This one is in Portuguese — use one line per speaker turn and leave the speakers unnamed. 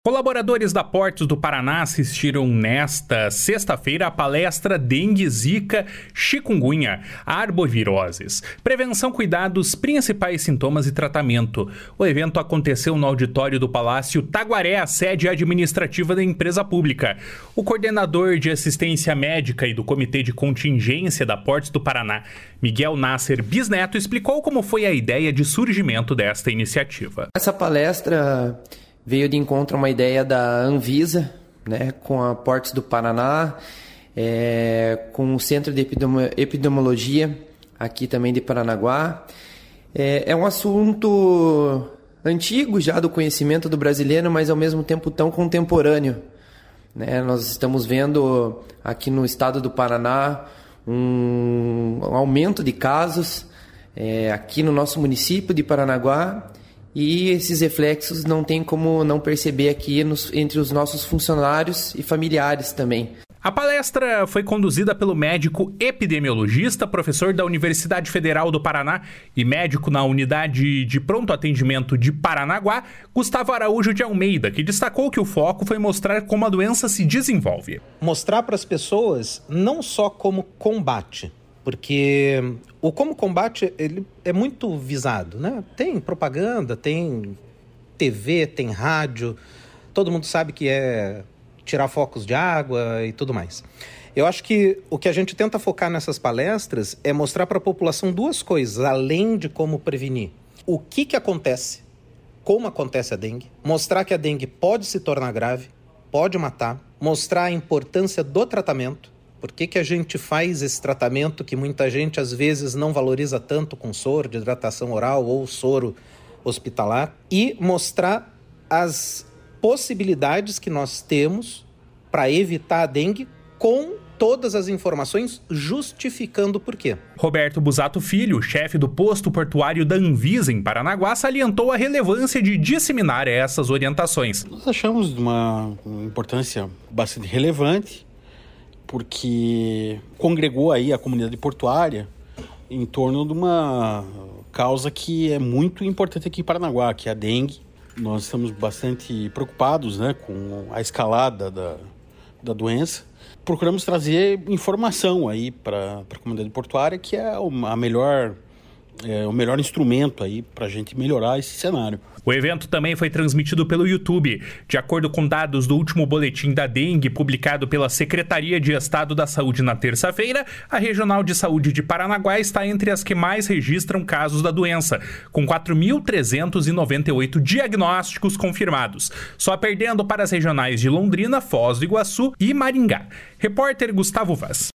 Colaboradores da Portos do Paraná assistiram nesta sexta-feira a palestra Dengue, Zika, Chikungunya, Arboviroses. Prevenção, cuidados, principais sintomas e tratamento. O evento aconteceu no auditório do Palácio Taguaré, a sede administrativa da empresa pública. O coordenador de assistência médica e do Comitê de Contingência da Portos do Paraná, Miguel Nasser Bisneto, explicou como foi a ideia de surgimento desta iniciativa.
Essa palestra veio de encontro a uma ideia da Anvisa, com a Portos do Paraná, com o Centro de Epidemiologia, aqui também de Paranaguá. É um assunto antigo já do conhecimento do brasileiro, mas ao mesmo tempo tão contemporâneo. Nós estamos vendo aqui no estado do Paraná um aumento de casos, aqui no nosso município de Paranaguá, e esses reflexos não tem como não perceber aqui entre os nossos funcionários e familiares também.
A palestra foi conduzida pelo médico epidemiologista, professor da Universidade Federal do Paraná e médico na Unidade de Pronto Atendimento de Paranaguá, Gustavo Araújo de Almeida, que destacou que o foco foi mostrar como a doença se desenvolve.
Mostrar para as pessoas não só como combate, porque o como combate ele é muito visado, Tem propaganda, tem TV, tem rádio, todo mundo sabe que é tirar focos de água e tudo mais. Eu acho que o que a gente tenta focar nessas palestras é mostrar para a população duas coisas, além de como prevenir. O que acontece, como acontece a dengue, mostrar que a dengue pode se tornar grave, pode matar, mostrar a importância do tratamento. Por que a gente faz esse tratamento que muita gente às vezes não valoriza tanto com soro de hidratação oral ou soro hospitalar? E mostrar as possibilidades que nós temos para evitar a dengue com todas as informações justificando o porquê.
Roberto Busato Filho, chefe do posto portuário da Anvisa em Paranaguá, salientou a relevância de disseminar essas orientações.
Nós achamos de uma importância bastante relevante, porque congregou aí a comunidade portuária em torno de uma causa que é muito importante aqui em Paranaguá, que é a dengue. Nós estamos bastante preocupados com a escalada da doença. Procuramos trazer informação aí para a comunidade portuária, que é o melhor instrumento aí para a gente melhorar esse cenário.
O evento também foi transmitido pelo YouTube. De acordo com dados do último boletim da dengue, publicado pela Secretaria de Estado da Saúde na terça-feira, a Regional de Saúde de Paranaguá está entre as que mais registram casos da doença, com 4.398 diagnósticos confirmados, só perdendo para as regionais de Londrina, Foz do Iguaçu e Maringá. Repórter Gustavo Vaz.